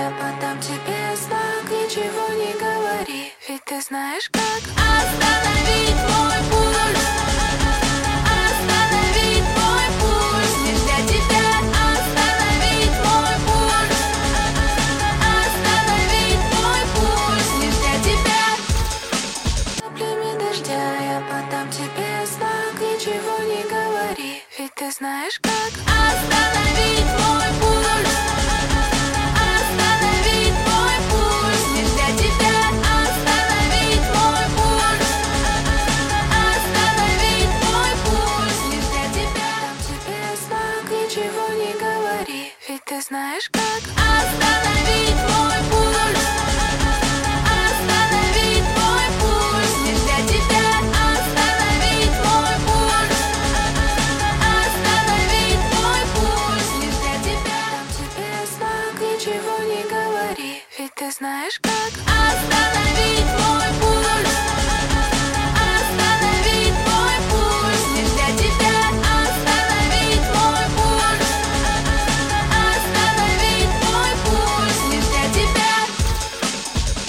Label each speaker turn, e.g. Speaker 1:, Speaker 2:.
Speaker 1: я подам тебе знак. Ничего не говори, ведь ты знаешь как остановить мой пульс. Остановить мой пульс. Нельзя тебя остановить мой пульс. Остановить мой пульс. Нельзя тебя. Каплями дождя я подам тебе знак. Ничего не говори, ведь ты знаешь как остановить мой пульс. Остановить мой пульс. Нельзя тебя остановить мой пульс. Остановить мой пульс. Нельзя тебя. Дам тебе знак. Ничего не говори, ведь ты знаешь как остановить мой пульс. Остановить мой пульс. Нельзя тебя остановить мой пульс. Остановить мой пульс. Нельзя тебя. Дам тебе знак. Ничего не говори, ведь ты знаешь как остановить мой пульс. Остановить мой пульс. Нельзя тебя. Дам тебе знак. Ничего не говори, ведь ты знаешь как остановить.